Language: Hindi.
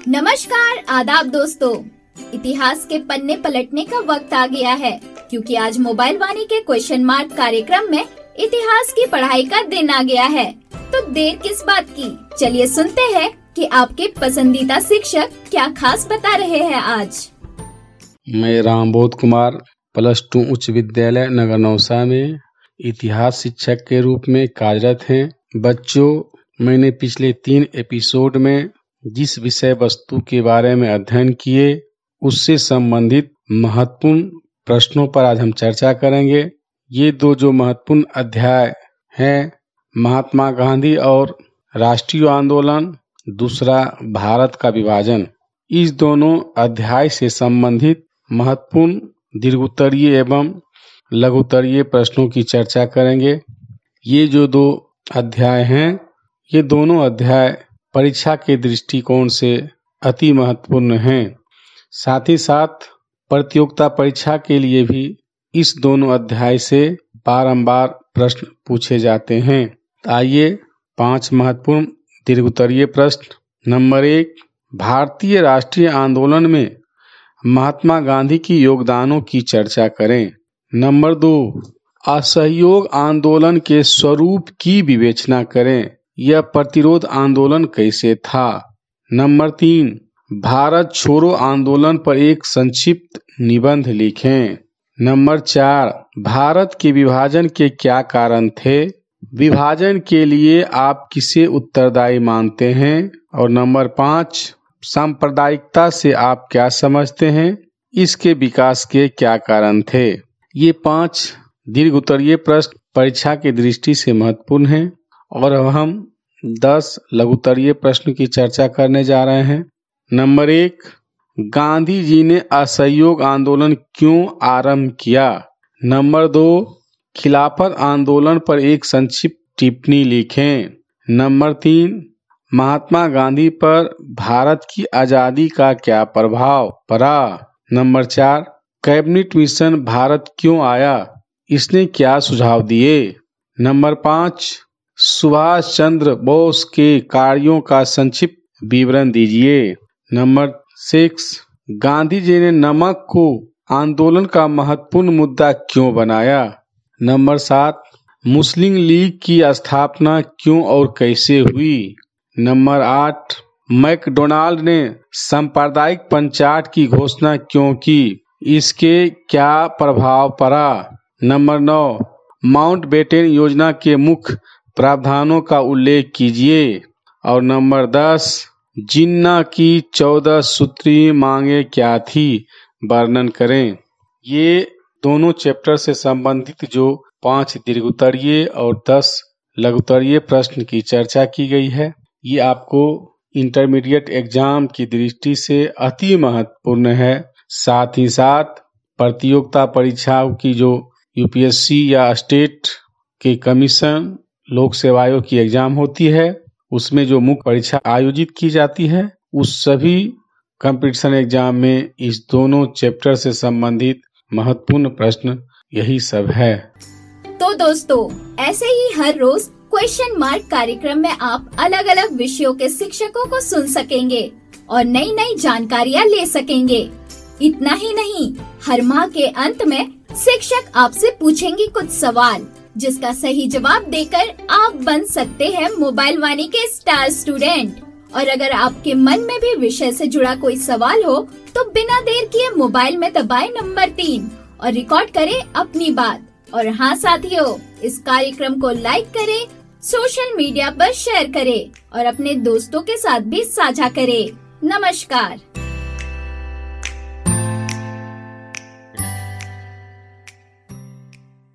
नमस्कार, आदाब दोस्तों। इतिहास के पन्ने पलटने का वक्त आ गया है, क्योंकि आज मोबाइल वाणी के क्वेश्चन मार्क कार्यक्रम में इतिहास की पढ़ाई का दिन आ गया है। तो देर किस बात की, चलिए सुनते हैं कि आपके पसंदीदा शिक्षक क्या खास बता रहे हैं आज। मैं रामबोध कुमार +2 उच्च विद्यालय नगर नौसा में इतिहास शिक्षक के रूप में कार्यरत हैं। बच्चों, मैंने पिछले 3 एपिसोड में जिस विषय वस्तु के बारे में अध्ययन किए उससे संबंधित महत्वपूर्ण प्रश्नों पर आज हम चर्चा करेंगे। ये दो जो महत्वपूर्ण अध्याय हैं, महात्मा गांधी और राष्ट्रीय आंदोलन, दूसरा भारत का विभाजन, इस दोनों अध्याय से संबंधित महत्वपूर्ण दीर्घोत्तरीय एवं लघुत्तरीय प्रश्नों की चर्चा करेंगे। ये जो 2 अध्याय हैं, ये दोनों अध्याय परीक्षा के दृष्टिकोण से अति महत्वपूर्ण हैं। साथ ही साथ प्रतियोगिता परीक्षा के लिए भी इस दोनों अध्याय से बारंबार प्रश्न पूछे जाते हैं। आइए 5 महत्वपूर्ण दीर्घोत्तरीय प्रश्न। नंबर 1, भारतीय राष्ट्रीय आंदोलन में महात्मा गांधी की योगदानों की चर्चा करें। नंबर 2, असहयोग आंदोलन के स्वरूप की विवेचना करें। यह प्रतिरोध आंदोलन कैसे था। नंबर 3, भारत छोड़ो आंदोलन पर एक संक्षिप्त निबंध लिखें। नंबर 4, भारत के विभाजन के क्या कारण थे। विभाजन के लिए आप किसे उत्तरदायी मानते हैं। और नंबर 5, सांप्रदायिकता से आप क्या समझते हैं, इसके विकास के क्या कारण थे। ये 5 दीर्घोत्तरीय प्रश्न परीक्षा की दृष्टि से महत्वपूर्ण हैं और अब हम 10 लघुत्तरीय प्रश्न की चर्चा करने जा रहे हैं। नंबर 1, गांधी जी ने असहयोग आंदोलन क्यों आरंभ किया। नंबर 2, खिलाफत आंदोलन पर एक संक्षिप्त टिप्पणी लिखें। नंबर 3, महात्मा गांधी पर भारत की आजादी का क्या प्रभाव पड़ा। नंबर 4, कैबिनेट मिशन भारत क्यों आया, इसने क्या सुझाव दिए। नंबर 5, सुभाष चंद्र बोस के कार्यों का संक्षिप्त विवरण दीजिए। नंबर 6, गांधी जी ने नमक को आंदोलन का महत्वपूर्ण मुद्दा क्यों बनाया। नंबर 7, मुस्लिम लीग की स्थापना क्यों और कैसे हुई। नंबर 8, मैकडोनाल्ड ने सांप्रदायिक पंचायत की घोषणा क्यों की, इसके क्या प्रभाव पड़ा। नंबर 9, माउंटबेटन योजना के मुख्य प्रावधानों का उल्लेख कीजिए। और नंबर 10, जिन्ना की 14 सूत्रीय मांगे क्या थी, वर्णन करें। ये दोनों चैप्टर से संबंधित जो 5 दीर्घोत्तरीय और 10 लघुत्तरीय प्रश्न की चर्चा की गई है, ये आपको इंटरमीडिएट एग्जाम की दृष्टि से अति महत्वपूर्ण है। साथ ही साथ प्रतियोगिता परीक्षाओं की जो यूपीएससी या स्टेट के कमीशन लोक सेवा आयोग की एग्जाम होती है, उसमें जो मुख्य परीक्षा आयोजित की जाती है, उस सभी कंपटीशन एग्जाम में इस दोनों चैप्टर से संबंधित महत्वपूर्ण प्रश्न यही सब है। तो दोस्तों, ऐसे ही हर रोज क्वेश्चन मार्क कार्यक्रम में आप अलग अलग विषयों के शिक्षकों को सुन सकेंगे और नई नई जानकारियाँ ले सकेंगे। इतना ही नहीं, हर माह के अंत में शिक्षक आपसे पूछेंगे कुछ सवाल, जिसका सही जवाब देकर आप बन सकते हैं मोबाइल वाणी के स्टार स्टूडेंट। और अगर आपके मन में भी विषय से जुड़ा कोई सवाल हो तो बिना देर किए मोबाइल में दबाएं नंबर 3 और रिकॉर्ड करें अपनी बात। और हाँ साथियों, इस कार्यक्रम को लाइक करें, सोशल मीडिया पर शेयर करें और अपने दोस्तों के साथ भी साझा करें। नमस्कार।